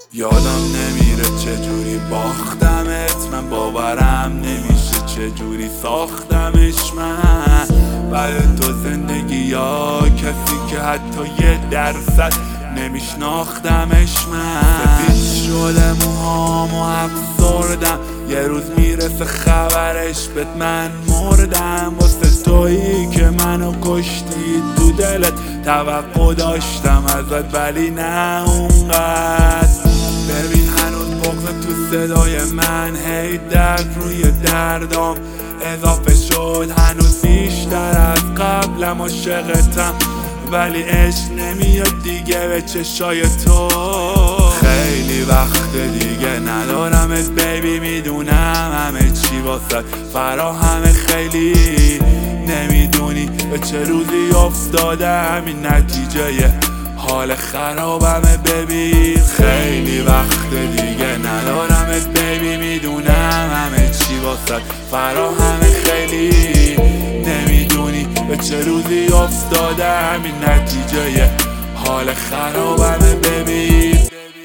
یادم نمیره چجوری باختمت، من باورم نمیشه چجوری ساختمش من. بعد تو زندگی یا کسی که حتی 1% نمیشناختمش من. سفید شده موهامو افسردم، یه روز میرسه خبرش بهت من مردم. واسه تویی که منو کشتی تو دلت توقع داشتم ازت ولی نه اونقدر. ببین هنوز بغض تو صدای من، هی درد روی دردام اضافه شد. هنوز بیشتر از قبلم عاشقتم ولی عشق نمیاد دیگه به چشای تو. خیلی وقت دیگه ندارمت بیبی، میدونم همه چی واسه فراهمه. خیلی نمیدونی به چه روزی افتادم، این نتیجه حال خرابمه بیبی. خیلی وقت دیگه ندارمت بیبی، میدونم همه چی واسه فراهمه. خیلی نمیدونی به چه روزی افتادم، این نتیجه حال خرابمه بیبی.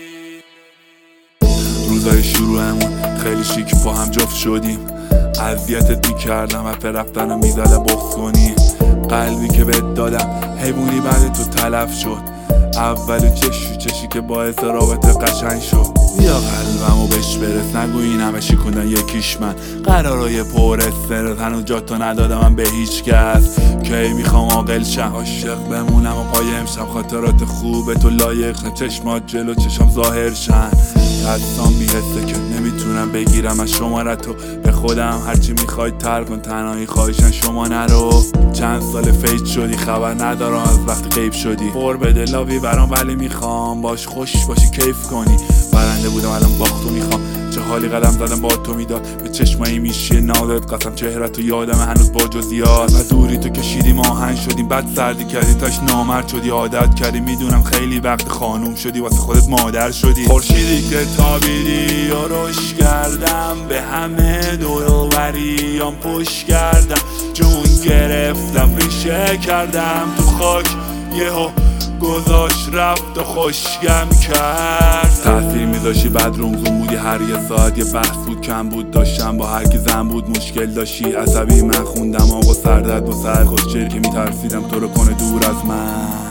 روزای شروعمون خیلی شیک با هم جفت شدیم، اذیتت میکردم حتی رفتنم میزده بغض کنی. قلبی که بهت دادم حیوانی بعد تو تلف شد، اولو چشی که باعث رابطه قشنگ شد. یا قلبمو بهش برس، نگو این همه شکوندن یکیش من. قرارای پر استرس هنوز جاتو ندادم من به هیچ کس. کی میخوام عاقل شم، عاشق بمونم و قایم شم. خاطرات خوب تو لایق چشمات جلو چشم ظاهر شن. دستام بی‌حسه که نمیتونم بگیرم از شمارتو به خودم. هرچی میخوای تر کن، تنهایی خواهشن شما نرو. چند سال فیت شدی خبر ندارم از وقتی غیب شدی. پر بده لاوی برام ولی میخوام باش خوش باشی کیف کنی. برنده بودم الان باختو میخوام، چه حالی قدم زدم با تو میداد. به چشمایی میشی نازت قسم چهرتو یادم هنوز با جزئیات. و دوری تو کشیدیم آهنگ شدیم، بعد سردی کردی تاش نامرد شدی. عادت کردی میدونم خیلی وقت خانوم شدی، واسه خودت مادر شدی. خورشیدی که تابیدی و روش کردم، به همه دور و بریام پشت کردم. جون گرفتم ریشه کردم تو خاک، یهو گذاشت رفت و خوشگم کرد. تاثیر میذاشی بعد رومزون بودی، هر یه ساعت یه بحث بود کم بود. داشتم با هر کی زن بود مشکل داشتی، عصبی من خوندم آقا سردرد و سر خوشچر که میترسیدم تو رو کنه دور از من.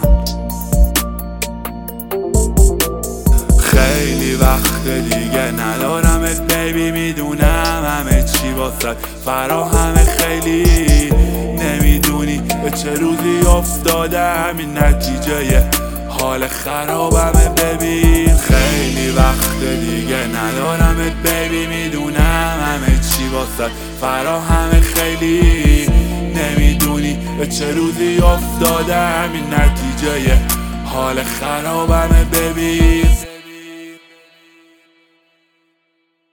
خیلی وقت دیگه ندارمت بیبی، میدونم همه چی واسه فراهمه. خیلی نمیدونی به چه روزی افتادم، این نتیجه حال خرابمه بیبی. خیلی وقت دیگه ندارمت بیبی، میدونم همه چی واسه فراهمه. خیلی نمیدونی به چه روزی افتادم، این نتیجه حال خرابمه بیبی.